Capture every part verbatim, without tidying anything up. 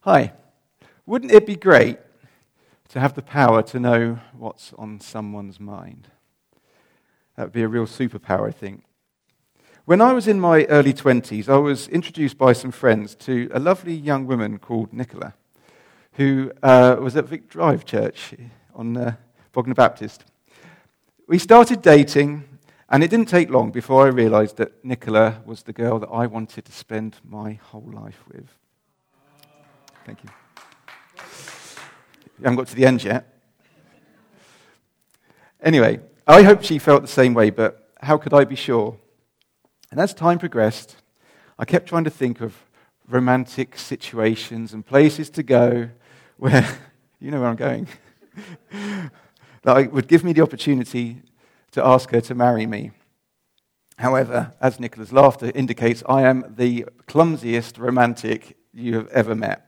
Hi. Wouldn't it be great to have the power to know what's on someone's mind? That would be a real superpower, I think. When I was in my early twenties, I was introduced by some friends to a lovely young woman called Nicola, who uh, was at Vic Drive Church on uh, Bognor Baptist. We started dating, and it didn't take long before I realised that Nicola was the girl that I wanted to spend my whole life with. Thank you. You haven't got to the end yet. Anyway, I hope she felt the same way, but how could I be sure? And as time progressed, I kept trying to think of romantic situations and places to go where, you know where I'm going, that would give me the opportunity to ask her to marry me. However, as Nicola's laughter indicates, I am the clumsiest romantic you have ever met.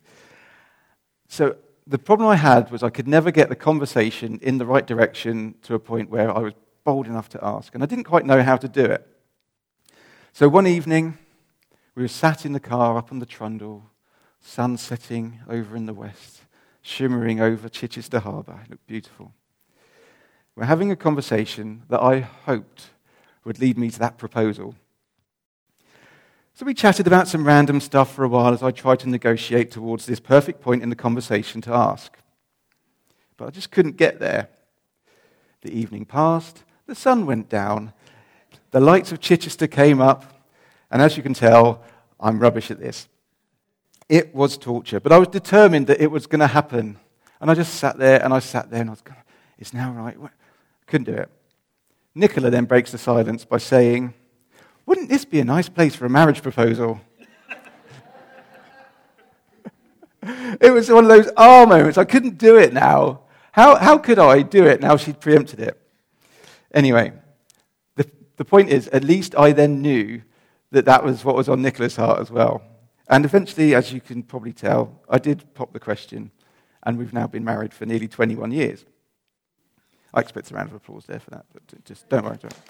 So the problem I had was I could never get the conversation in the right direction to a point where I was bold enough to ask, and I didn't quite know how to do it. So one evening, we were sat in the car up on the Trundle, sun setting over in the west, shimmering over Chichester Harbour. It looked beautiful. We're having a conversation that I hoped would lead me to that proposal. So we chatted about some random stuff for a while as I tried to negotiate towards this perfect point in the conversation to ask. But I just couldn't get there. The evening passed, the sun went down, the lights of Chichester came up, and as you can tell, I'm rubbish at this. It was torture, but I was determined that it was going to happen. And I just sat there, and I sat there, and I was going, it's now right. Couldn't do it. Nicola then breaks the silence by saying, wouldn't this be a nice place for a marriage proposal? It was one of those ah moments. I couldn't do it now. How how could I do it now she'd preempted it? Anyway, the, the point is, at least I then knew that that was what was on Nicola's heart as well. And eventually, as you can probably tell, I did pop the question, and we've now been married for nearly twenty-one years. I expect a round of applause there for that, but just don't worry. Don't.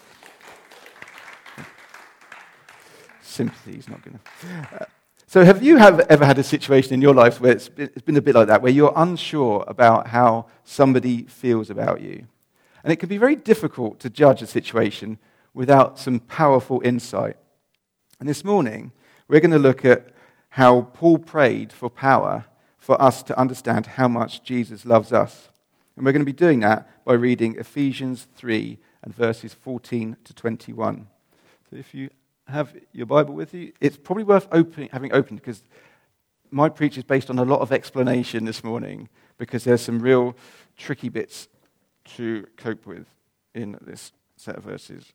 Sympathy is not going to. Uh, so have you have ever had a situation in your life where it's been, it's been a bit like that, where you're unsure about how somebody feels about you? And it can be very difficult to judge a situation without some powerful insight. And this morning, we're going to look at how Paul prayed for power for us to understand how much Jesus loves us. And we're going to be doing that by reading Ephesians three and verses fourteen to twenty-one. So if you have your Bible with you, it's probably worth opening, having opened, because my preach is based on a lot of explanation this morning, because there's some real tricky bits to cope with in this set of verses.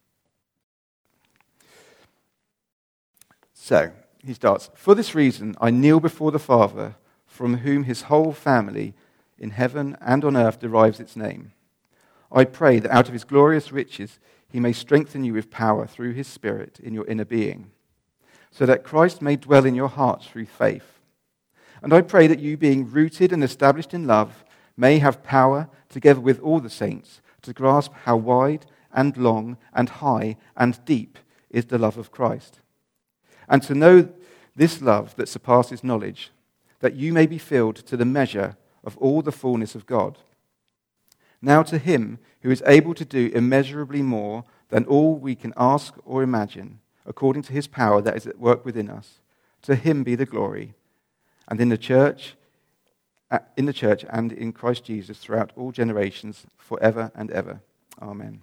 So, he starts, for this reason I kneel before the Father, from whom his whole family in heaven and on earth derives its name. I pray that out of his glorious riches he may strengthen you with power through his Spirit in your inner being, so that Christ may dwell in your hearts through faith. And I pray that you, being rooted and established in love, may have power, together with all the saints, to grasp how wide and long and high and deep is the love of Christ, and to know this love that surpasses knowledge, that you may be filled to the measure of all the fullness of God. Now to him who is able to do immeasurably more than all we can ask or imagine, according to his power that is at work within us, to him be the glory, and in the church, in the church and in Christ Jesus throughout all generations, forever and ever. Amen.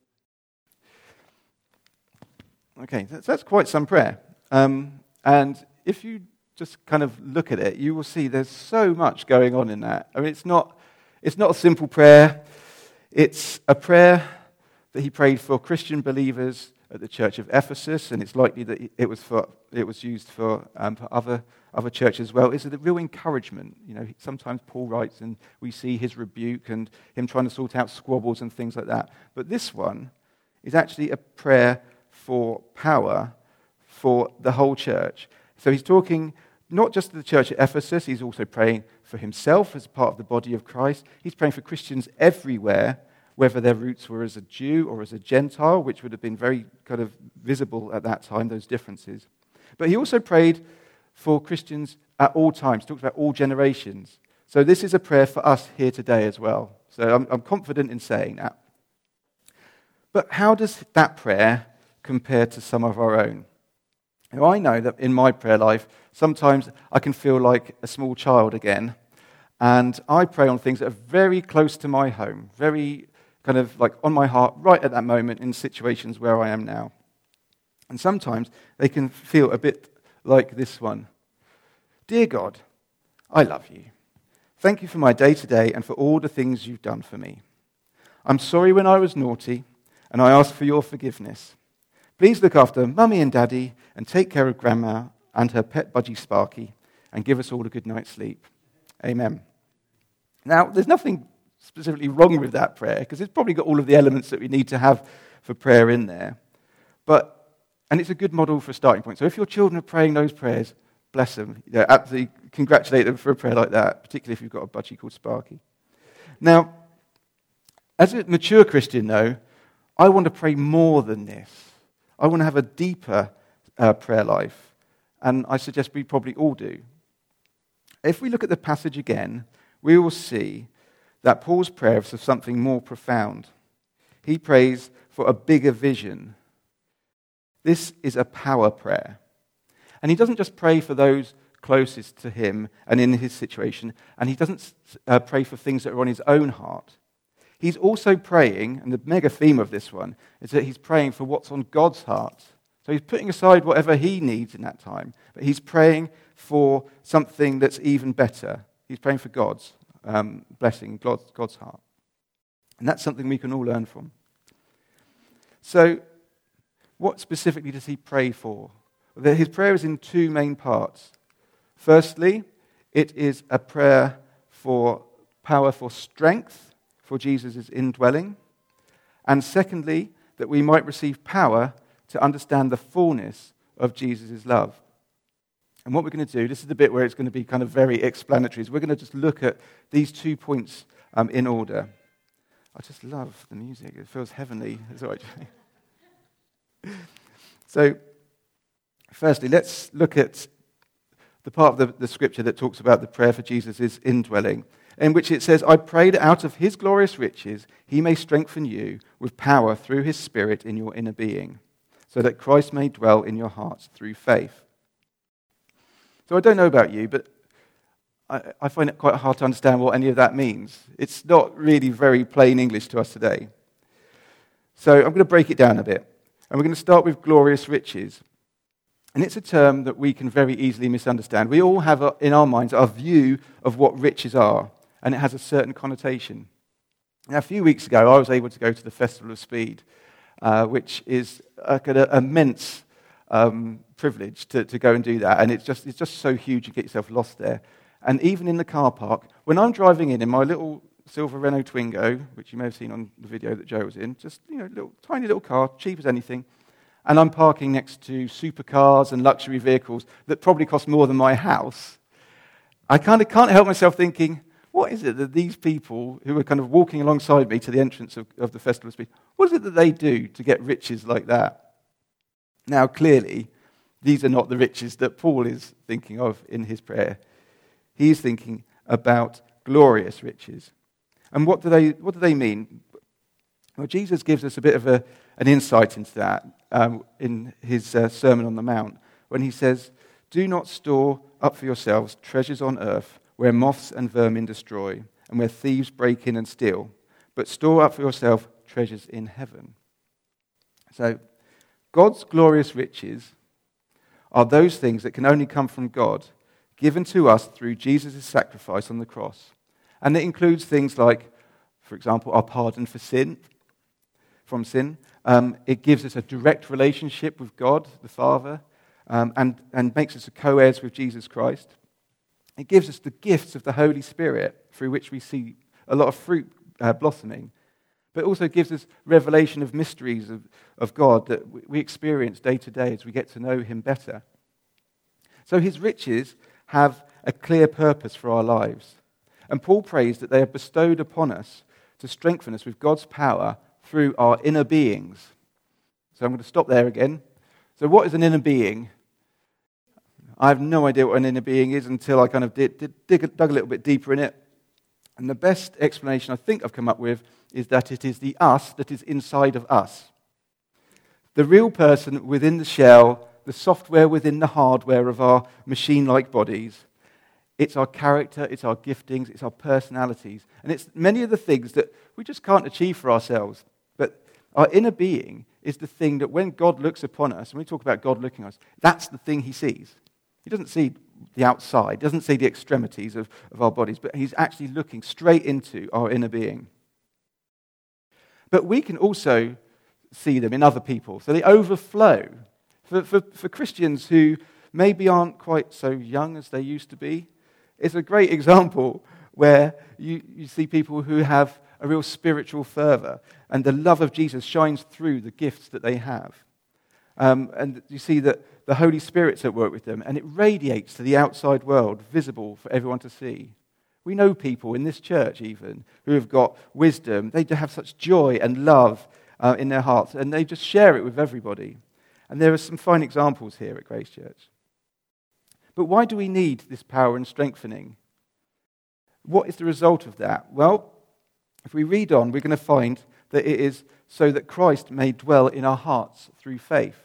Okay, that's, that's quite some prayer. Um, and if you just kind of look at it, you will see there's so much going on in that. I mean, it's not it's not a simple prayer. It's a prayer that he prayed for Christian believers at the church of Ephesus, and it's likely that it was for it was used for, um, for other other churches as well. It's a real encouragement. You know, sometimes Paul writes, and we see his rebuke and him trying to sort out squabbles and things like that. But this one is actually a prayer for power for the whole church. So he's talking not just to the church at Ephesus, he's also praying for himself as part of the body of Christ. He's praying for Christians everywhere, whether their roots were as a Jew or as a Gentile, which would have been very kind of visible at that time, those differences. But he also prayed for Christians at all times. It talks about all generations. So this is a prayer for us here today as well. So I'm, I'm confident in saying that. But how does that prayer compare to some of our own? Now, I know that in my prayer life, sometimes I can feel like a small child again, and I pray on things that are very close to my home, very kind of like on my heart right at that moment in situations where I am now. And sometimes they can feel a bit like this one. Dear God, I love you. Thank you for my day-to-day and for all the things you've done for me. I'm sorry when I was naughty, and I ask for your forgiveness. Please look after Mummy and Daddy and take care of Grandma and her pet budgie Sparky and give us all a good night's sleep. Amen. Now, there's nothing specifically wrong with that prayer because it's probably got all of the elements that we need to have for prayer in there. But and it's a good model for a starting point. So if your children are praying those prayers, bless them. You know, absolutely congratulate them for a prayer like that, particularly if you've got a budgie called Sparky. Now, as a mature Christian, though, I want to pray more than this. I want to have a deeper uh, prayer life, and I suggest we probably all do. If we look at the passage again, we will see that Paul's prayer is for something more profound. He prays for a bigger vision. This is a power prayer. And he doesn't just pray for those closest to him and in his situation, and he doesn't uh, pray for things that are on his own heart. He's also praying, and the mega theme of this one is that he's praying for what's on God's heart. So he's putting aside whatever he needs in that time, but he's praying for something that's even better. He's praying for God's um, blessing, God's, God's heart. And that's something we can all learn from. So, what specifically does he pray for? His prayer is in two main parts. Firstly, it is a prayer for power, for strength, for Jesus' indwelling. And secondly, that we might receive power to understand the fullness of Jesus' love. And what we're going to do, this is the bit where it's going to be kind of very explanatory, is we're going to just look at these two points um, in order. I just love the music. It feels heavenly. It's all right. So, firstly, let's look at the part of the, the scripture that talks about the prayer for Jesus' indwelling, in which it says, I pray that out of his glorious riches he may strengthen you with power through his Spirit in your inner being, so that Christ may dwell in your hearts through faith. So I don't know about you, but I, I find it quite hard to understand what any of that means. It's not really very plain English to us today. So I'm going to break it down a bit. And we're going to start with glorious riches. And it's a term that we can very easily misunderstand. We all have a, in our minds our view of what riches are, and it has a certain connotation. Now, a few weeks ago, I was able to go to the Festival of Speed, uh, which is a kind of immense um, privilege to, to go and do that. And it's just it's just so huge, you get yourself lost there. And even in the car park, when I'm driving in in my little silver Renault Twingo, which you may have seen on the video that Joe was in, just, you know, little tiny little car, cheap as anything, and I'm parking next to supercars and luxury vehicles that probably cost more than my house, I kind of can't help myself thinking, what is it that these people who are kind of walking alongside me to the entrance of, of the Festival of Speed, what is it that they do to get riches like that? Now, clearly, these are not the riches that Paul is thinking of in his prayer. He's thinking about glorious riches. And what do they what do they mean? Well, Jesus gives us a bit of a, an insight into that um, in his uh, Sermon on the Mount, when he says, do not store up for yourselves treasures on earth where moths and vermin destroy and where thieves break in and steal, but store up for yourself treasures in heaven. So, God's glorious riches are those things that can only come from God, given to us through Jesus' sacrifice on the cross. And it includes things like, for example, our pardon for sin, from sin. Um, it gives us a direct relationship with God, the Father, um, and, and makes us a co-heirs with Jesus Christ. It gives us the gifts of the Holy Spirit, through which we see a lot of fruit uh, blossoming. But it also gives us revelation of mysteries of, of God that we experience day to day as we get to know him better. So his riches have a clear purpose for our lives. And Paul prays that they are bestowed upon us to strengthen us with God's power through our inner beings. So I'm going to stop there again. So what is an inner being? I have no idea what an inner being is until I kind of did, did, dig, dug a little bit deeper in it. And the best explanation I think I've come up with is that it is the us that is inside of us. The real person within the shell, the software within the hardware of our machine-like bodies. It's our character, it's our giftings, it's our personalities. And it's many of the things that we just can't achieve for ourselves. But our inner being is the thing that when God looks upon us, and we talk about God looking at us, that's the thing he sees. He doesn't see the outside, doesn't see the extremities of, of our bodies, but he's actually looking straight into our inner being. But we can also see them in other people, so they overflow. For, for, for Christians who maybe aren't quite so young as they used to be, it's a great example where you, you see people who have a real spiritual fervor, and the love of Jesus shines through the gifts that they have. Um, and you see that the Holy Spirit's at work with them, and it radiates to the outside world, visible for everyone to see. We know people in this church even who have got wisdom. They have such joy and love uh, in their hearts, and they just share it with everybody. And there are some fine examples here at Grace Church. But why do we need this power and strengthening? What is the result of that? Well, if we read on, we're going to find that it is so that Christ may dwell in our hearts through faith.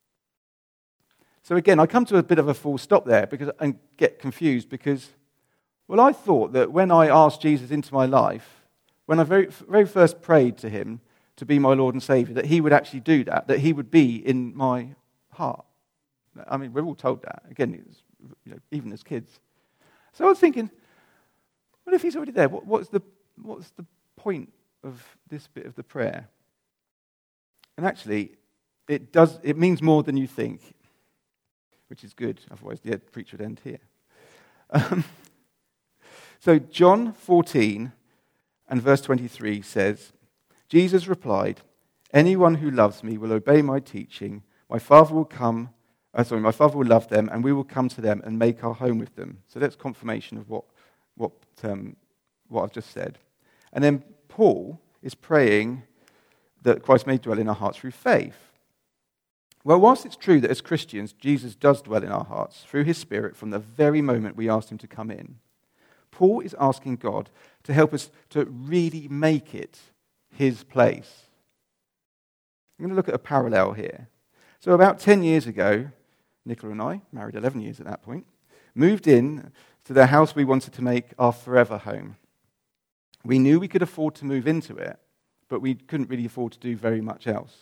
So again, I come to a bit of a full stop there because and get confused because, well, I thought that when I asked Jesus into my life, when I very, very first prayed to him to be my Lord and Saviour, that he would actually do that, that he would be in my heart. I mean, we're all told that, again, you know, even as kids. So I was thinking, well, if he's already there, what, what's the what's the point of this bit of the prayer? And actually, it does. It means more than you think, which is good. Otherwise, the preacher would end here. Um, so John fourteen and verse twenty-three says, Jesus replied, anyone who loves me will obey my teaching. My Father will come, uh, sorry, my Father will love them, and we will come to them and make our home with them. So that's confirmation of what what um, what I've just said. And then Paul is praying that Christ may dwell in our hearts through faith. Well, whilst it's true that as Christians, Jesus does dwell in our hearts through his Spirit from the very moment we asked him to come in, Paul is asking God to help us to really make it his place. I'm going to look at a parallel here. So about ten years ago, Nicola and I, married eleven years at that point, moved in to the house we wanted to make our forever home. We knew we could afford to move into it, but we couldn't really afford to do very much else.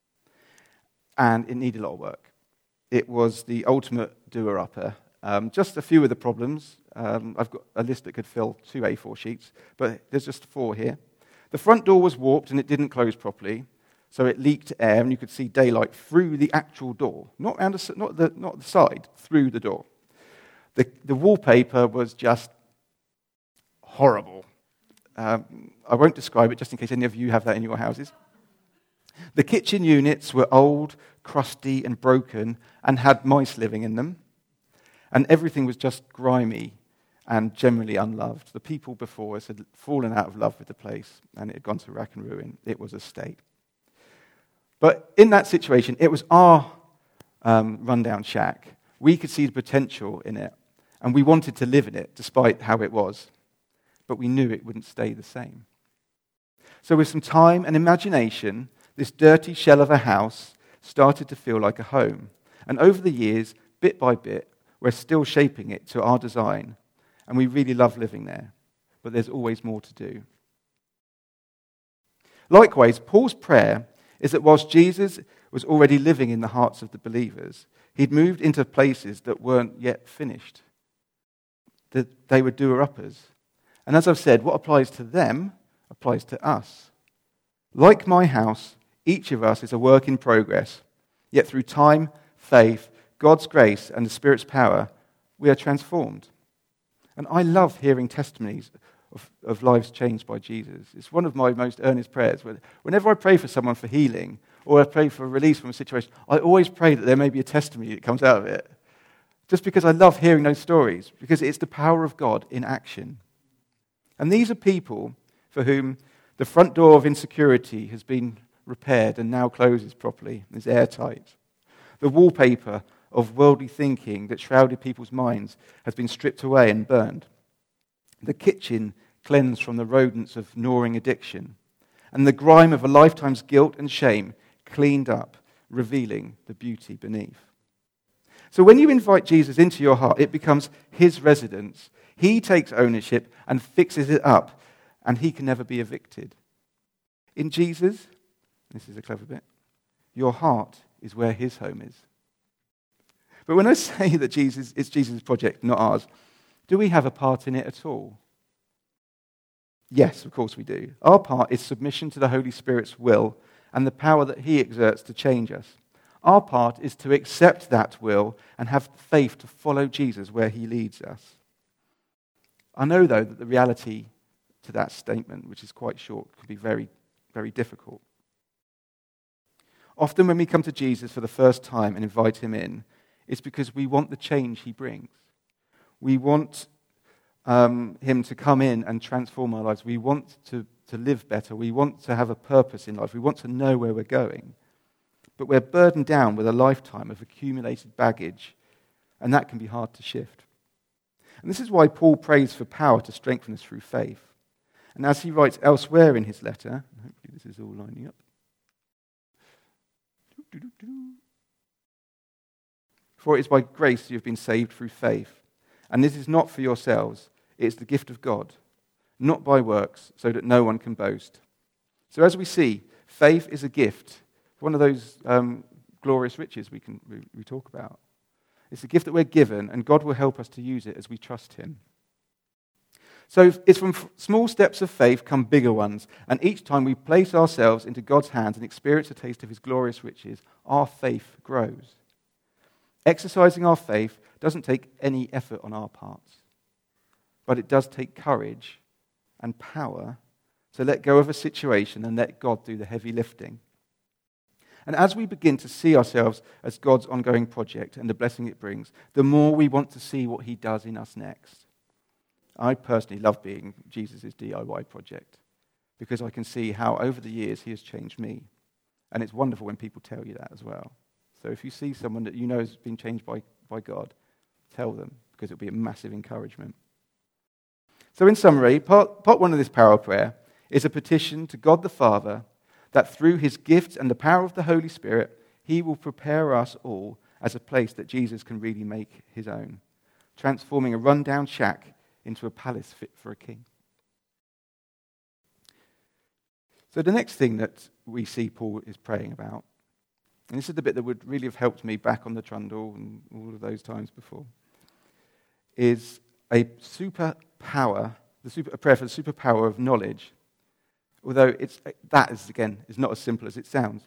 And it needed a lot of work. It was the ultimate doer-upper. Um, just a few of the problems. Um, I've got a list that could fill two A four sheets, but there's just four here. The front door was warped and it didn't close properly, so it leaked air and you could see daylight through the actual door, not around the, not the, not the side, through the door. The, the wallpaper was just horrible. Um, I won't describe it just in case any of you have that in your houses. The kitchen units were old, crusty and broken and had mice living in them. And everything was just grimy and generally unloved. The people before us had fallen out of love with the place and it had gone to rack and ruin. It was a state. But in that situation, it was our um, rundown shack. We could see the potential in it and we wanted to live in it despite how it was. But we knew it wouldn't stay the same. So with some time and imagination, this dirty shell of a house started to feel like a home. And over the years, bit by bit, we're still shaping it to our design. And we really love living there. But there's always more to do. Likewise, Paul's prayer is that whilst Jesus was already living in the hearts of the believers, he'd moved into places that weren't yet finished. That they were doer-uppers. And as I've said, what applies to them applies to us. Like my house, each of us is a work in progress. Yet through time, faith, God's grace, and the Spirit's power, we are transformed. And I love hearing testimonies of, of lives changed by Jesus. It's one of my most earnest prayers. Whenever I pray for someone for healing, or I pray for release from a situation, I always pray that there may be a testimony that comes out of it. Just because I love hearing those stories, because it's the power of God in action. And these are people for whom the front door of insecurity has been repaired and now closes properly, is airtight. The wallpaper of worldly thinking that shrouded people's minds has been stripped away and burned. The kitchen cleansed from the rodents of gnawing addiction, and the grime of a lifetime's guilt and shame cleaned up, revealing the beauty beneath. So when you invite Jesus into your heart, it becomes his residence. He takes ownership and fixes it up, and he can never be evicted. In Jesus, this is a clever bit, your heart is where his home is. But when I say that Jesus, it's Jesus' project, not ours, do we have a part in it at all? Yes, of course we do. Our part is submission to the Holy Spirit's will and the power that he exerts to change us. Our part is to accept that will and have faith to follow Jesus where he leads us. I know, though, that the reality to that statement, which is quite short, can be very, very difficult. Often when we come to Jesus for the first time and invite him in, it's because we want the change he brings. We want um, him to come in and transform our lives. We want to, to live better. We want to have a purpose in life. We want to know where we're going. But we're burdened down with a lifetime of accumulated baggage, and that can be hard to shift. And this is why Paul prays for power to strengthen us through faith. And as he writes elsewhere in his letter, hopefully this is all lining up. For it is by grace you have been saved through faith. And this is not for yourselves, it is the gift of God, not by works, so that no one can boast. So as we see, faith is a gift. One of those um, glorious riches we can we, we talk about. It's a gift that we're given, and God will help us to use it as we trust him. So it's from f- small steps of faith come bigger ones, and each time we place ourselves into God's hands and experience a taste of his glorious riches, our faith grows. Exercising our faith doesn't take any effort on our parts, but it does take courage and power to let go of a situation and let God do the heavy lifting. And as we begin to see ourselves as God's ongoing project and the blessing it brings, the more we want to see what he does in us next. I personally love being Jesus' D I Y project because I can see how over the years he has changed me. And it's wonderful when people tell you that as well. So if you see someone that you know has been changed by, by God, tell them because it'll be a massive encouragement. So in summary, part, part one of this power prayer is a petition to God the Father that through his gifts and the power of the Holy Spirit, he will prepare us all as a place that Jesus can really make his own, transforming a rundown shack into a palace fit for a king. So the next thing that we see Paul is praying about, and this is the bit that would really have helped me back on the trundle and all of those times before, is a superpower, the super, a prayer for the superpower of knowledge. Although it's, that is, again, is not as simple as it sounds.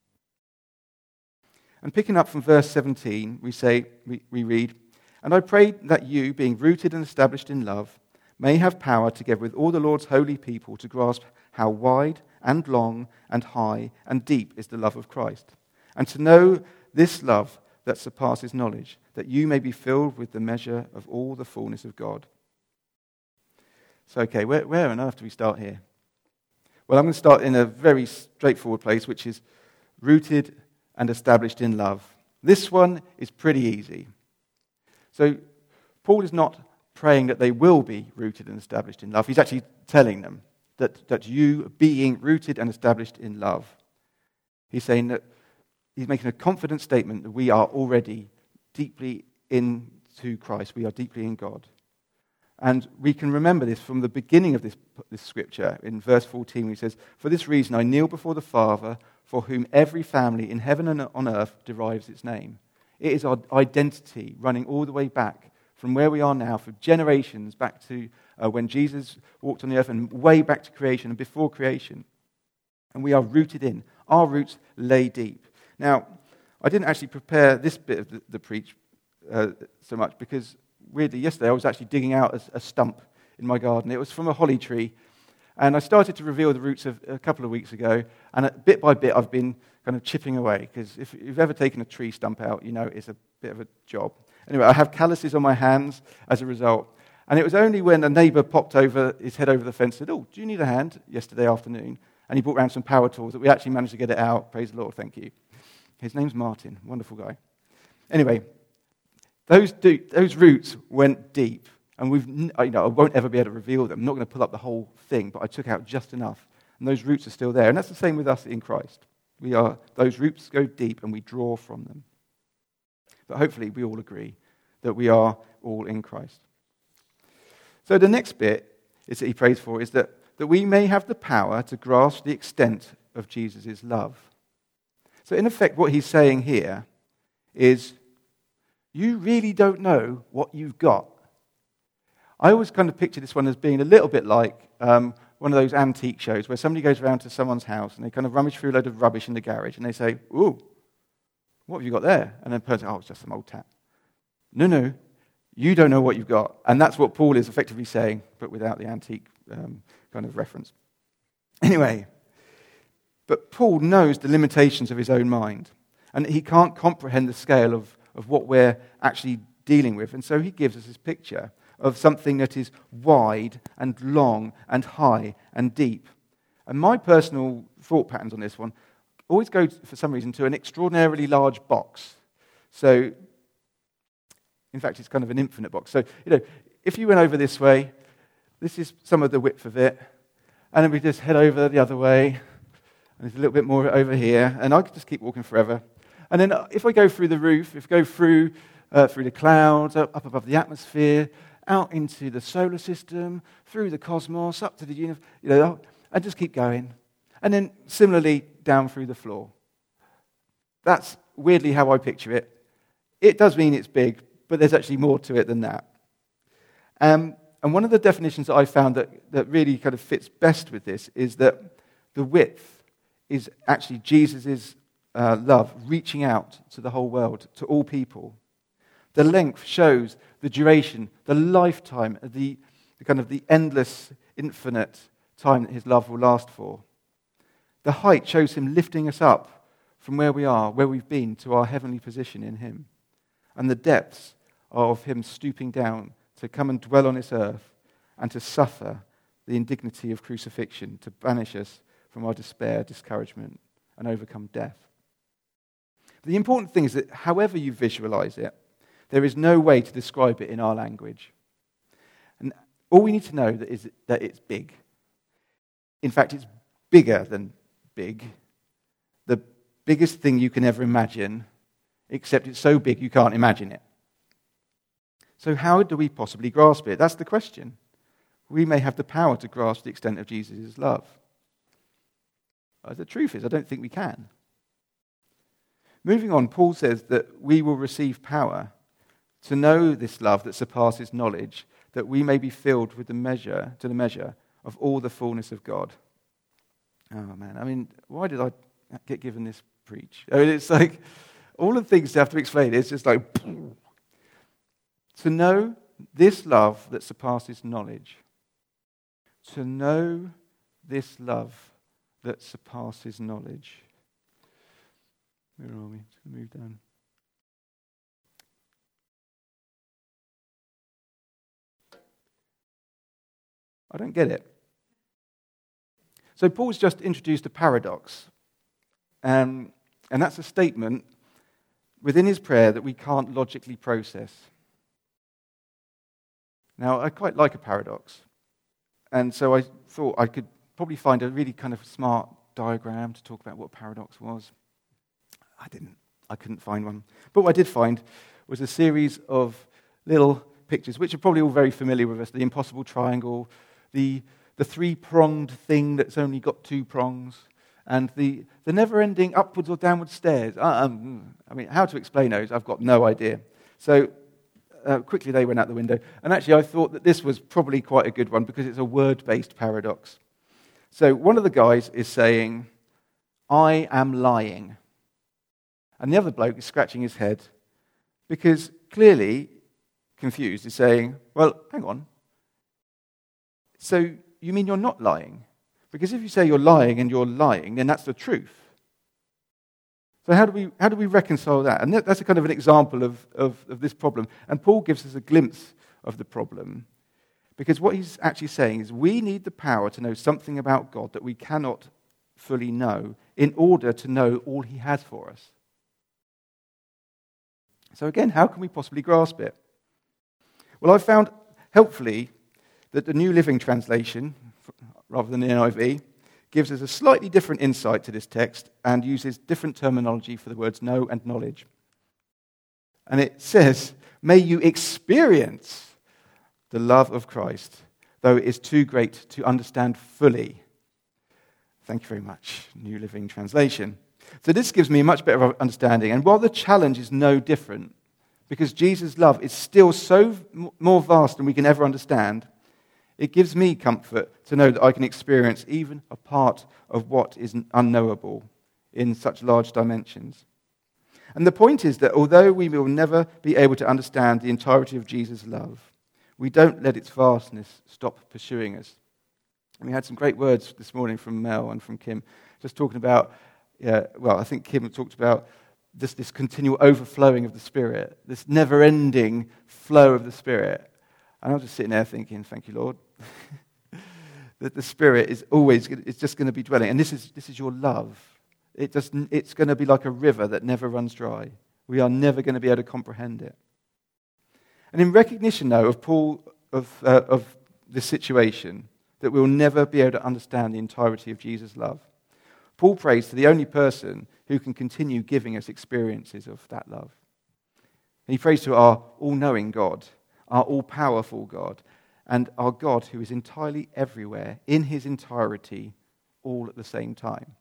And picking up from verse seventeen, we say, we, we read, "And I pray that you, being rooted and established in love, may have power together with all the Lord's holy people to grasp how wide and long and high and deep is the love of Christ, and to know this love that surpasses knowledge, that you may be filled with the measure of all the fullness of God." So, okay, where, where on earth do we start here? Well, I'm going to start in a very straightforward place, which is rooted and established in love. This one is pretty easy. So Paul is not praying that they will be rooted and established in love. He's actually telling them that, that you being rooted and established in love. He's saying that he's making a confident statement that we are already deeply into Christ. We are deeply in God. And we can remember this from the beginning of this, this scripture in verse fourteen, where he says, "For this reason I kneel before the Father, for whom every family in heaven and on earth derives its name." It is our identity running all the way back from where we are now for generations back to uh, when Jesus walked on the earth and way back to creation and before creation. And we are rooted in. Our roots lay deep. Now, I didn't actually prepare this bit of the, the preach uh, so much because weirdly, yesterday I was actually digging out a, a stump in my garden. It was from a holly tree. And I started to reveal the roots of, a couple of weeks ago. And bit by bit, I've been kind of chipping away. Because if you've ever taken a tree stump out, you know it's a bit of a job. Anyway, I have calluses on my hands as a result. And it was only when a neighbour popped over his head over the fence and said, "Oh, do you need a hand?" yesterday afternoon. And he brought around some power tools that we actually managed to get it out. Praise the Lord, thank you. His name's Martin, wonderful guy. Anyway, Those, do, those roots went deep, and we've, you know, I won't ever be able to reveal them. I'm not going to pull up the whole thing, but I took out just enough, and those roots are still there. And that's the same with us in Christ. We are, those roots go deep, and we draw from them. But hopefully we all agree that we are all in Christ. So the next bit is that he prays for is that, that we may have the power to grasp the extent of Jesus' love. So in effect, what he's saying here is, you really don't know what you've got. I always kind of picture this one as being a little bit like um, one of those antique shows where somebody goes around to someone's house and they kind of rummage through a load of rubbish in the garage and they say, ooh, what have you got there? And then the person, oh, it's just some old tap. No, no, you don't know what you've got. And that's what Paul is effectively saying, but without the antique um, kind of reference. Anyway, but Paul knows the limitations of his own mind, and he can't comprehend the scale of, of what we're actually dealing with. And so he gives us this picture of something that is wide and long and high and deep. And my personal thought patterns on this one always go, for some reason, to an extraordinarily large box. So, in fact, it's kind of an infinite box. So, you know, if you went over this way, this is some of the width of it, and then we just head over the other way, and there's a little bit more over here, and I could just keep walking forever. And then if I go through the roof, if I go through uh, through the clouds, up, up above the atmosphere, out into the solar system, through the cosmos, up to the universe, you know, I just keep going. And then similarly down through the floor. That's weirdly how I picture it. It does mean it's big, but there's actually more to it than that. Um, and one of the definitions that I found that, that really kind of fits best with this is that the width is actually Jesus' uh, love reaching out to the whole world, to all people. The length shows the duration, the lifetime, the, the kind of the endless, infinite time that his love will last for. The height shows him lifting us up from where we are, where we've been, to our heavenly position in him. And the depths are of him stooping down to come and dwell on this earth and to suffer the indignity of crucifixion, to banish us from our despair, discouragement, and overcome death. The important thing is that however you visualize it, there is no way to describe it in our language. And all we need to know is that it's big. In fact, it's bigger than big. The biggest thing you can ever imagine, except it's so big you can't imagine it. So how do we possibly grasp it? That's the question. We may have the power to grasp the extent of Jesus' love. But the truth is, I don't think we can. Moving on, Paul says that we will receive power to know this love that surpasses knowledge, that we may be filled with the measure, to the measure of all the fullness of God. Oh man, I mean, why did I get given this preach? I mean, it's like, all the things to have to explain, it's just like, to know this love that surpasses knowledge. To know this love that surpasses knowledge. Where are we? Just going to move down. I don't get it. So Paul's just introduced a paradox. Um, and that's a statement within his prayer that we can't logically process. Now, I quite like a paradox. And so I thought I could probably find a really kind of smart diagram to talk about what a paradox was. I didn't. I couldn't find one. But what I did find was a series of little pictures, which are probably all very familiar with us. The impossible triangle, the the three-pronged thing that's only got two prongs, and the, the never-ending upwards or downward stairs. Uh, um, I mean, how to explain those, I've got no idea. So uh, quickly they went out the window. And actually I thought that this was probably quite a good one because it's a word-based paradox. So one of the guys is saying, I am lying. And the other bloke is scratching his head because clearly confused is saying, well, hang on. So you mean you're not lying? Because if you say you're lying and you're lying, then that's the truth. So how do we how do we reconcile that? And that, that's a kind of an example of, of, of this problem. And Paul gives us a glimpse of the problem. Because what he's actually saying is we need the power to know something about God that we cannot fully know in order to know all he has for us. So again, how can we possibly grasp it? Well, I've found, helpfully, that the New Living Translation, rather than the N I V, gives us a slightly different insight to this text and uses different terminology for the words know and knowledge. And it says, may you experience the love of Christ, though it is too great to understand fully. Thank you very much, New Living Translation. So this gives me a much better understanding. And while the challenge is no different, because Jesus' love is still so more vast than we can ever understand, it gives me comfort to know that I can experience even a part of what is unknowable in such large dimensions. And the point is that although we will never be able to understand the entirety of Jesus' love, we don't let its vastness stop pursuing us. And we had some great words this morning from Mel and from Kim, just talking about, yeah, well, I think Kim talked about this, this continual overflowing of the Spirit, this never-ending flow of the Spirit. And I was just sitting there thinking, thank you, Lord, that the Spirit is always, it's just going to be dwelling. And this is this is your love. It just, it's going to be like a river that never runs dry. We are never going to be able to comprehend it. And in recognition, though, of Paul, of, uh, of this situation, that we'll never be able to understand the entirety of Jesus' love, Paul prays to the only person who can continue giving us experiences of that love. And he prays to our all-knowing God, our all-powerful God, and our God who is entirely everywhere, in his entirety, all at the same time.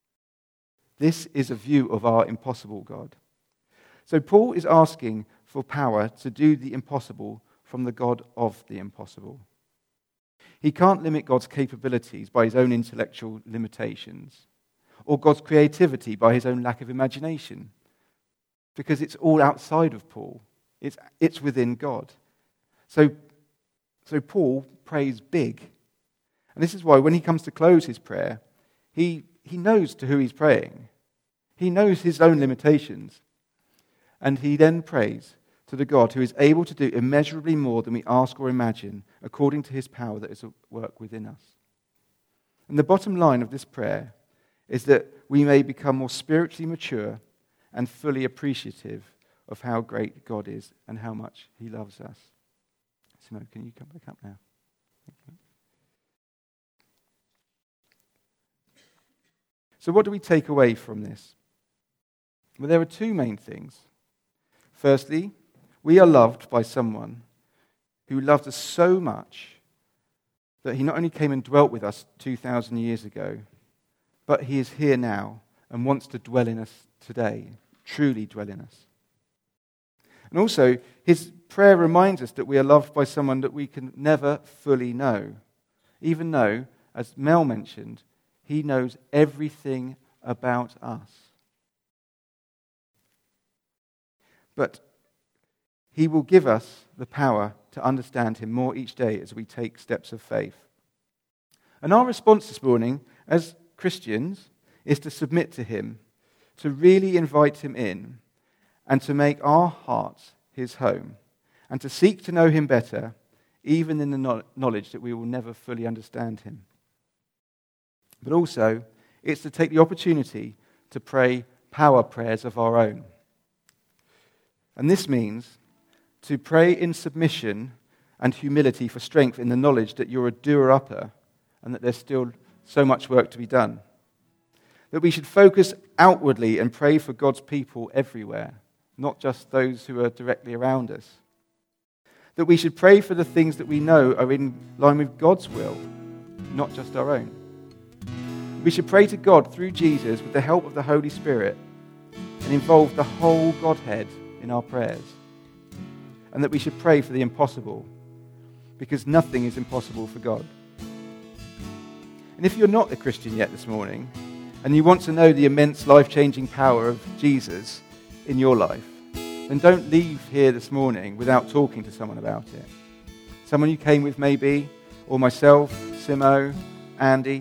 This is a view of our impossible God. So Paul is asking for power to do the impossible from the God of the impossible. He can't limit God's capabilities by his own intellectual limitations, or God's creativity by his own lack of imagination, because it's all outside of Paul. It's, it's within God. So, so Paul prays big. And this is why when he comes to close his prayer, he, he knows to who he's praying. He knows his own limitations. And he then prays to the God who is able to do immeasurably more than we ask or imagine, according to his power that is at work within us. And the bottom line of this prayer is that we may become more spiritually mature and fully appreciative of how great God is and how much he loves us. Simone, can you come back up now? Thank you. So what do we take away from this? Well, there are two main things. Firstly, we are loved by someone who loved us so much that he not only came and dwelt with us two thousand years ago, but he is here now and wants to dwell in us today, truly dwell in us. And also, his prayer reminds us that we are loved by someone that we can never fully know, even though, as Mel mentioned, he knows everything about us. But he will give us the power to understand him more each day as we take steps of faith. And our response this morning, as Christians, is to submit to him, to really invite him in, and to make our hearts his home, and to seek to know him better, even in the knowledge that we will never fully understand him. But also, it's to take the opportunity to pray power prayers of our own. And this means to pray in submission and humility for strength in the knowledge that you're a doer-upper and that there's still so much work to be done. That we should focus outwardly and pray for God's people everywhere, not just those who are directly around us. That we should pray for the things that we know are in line with God's will, not just our own. We should pray to God through Jesus with the help of the Holy Spirit and involve the whole Godhead in our prayers. And that we should pray for the impossible, because nothing is impossible for God. And if you're not a Christian yet this morning, and you want to know the immense life-changing power of Jesus in your life, then don't leave here this morning without talking to someone about it. Someone you came with maybe, or myself, Simo, Andy.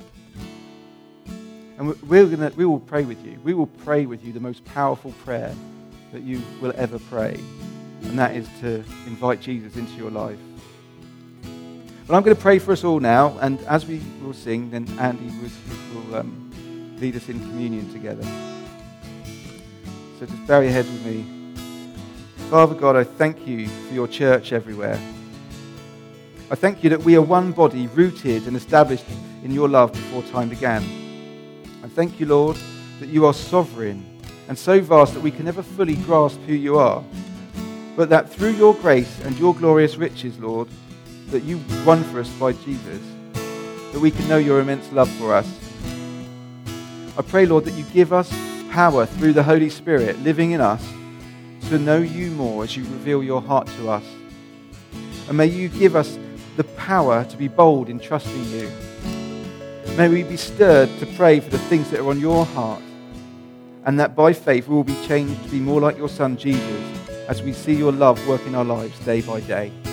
And we're gonna, we will pray with you. We will pray with you the most powerful prayer that you will ever pray. And that is to invite Jesus into your life. But I'm going to pray for us all now, and as we will sing, then Andy will um, lead us in communion together. So just bow your heads with me. Father God, I thank you for your church everywhere. I thank you that we are one body rooted and established in your love before time began. I thank you, Lord, that you are sovereign and so vast that we can never fully grasp who you are, but that through your grace and your glorious riches, Lord, that you won for us by Jesus, that we can know your immense love for us. I pray, Lord, that you give us power through the Holy Spirit living in us to know you more as you reveal your heart to us. And may you give us the power to be bold in trusting you. May we be stirred to pray for the things that are on your heart, and that by faith we will be changed to be more like your Son, Jesus, as we see your love work in our lives day by day.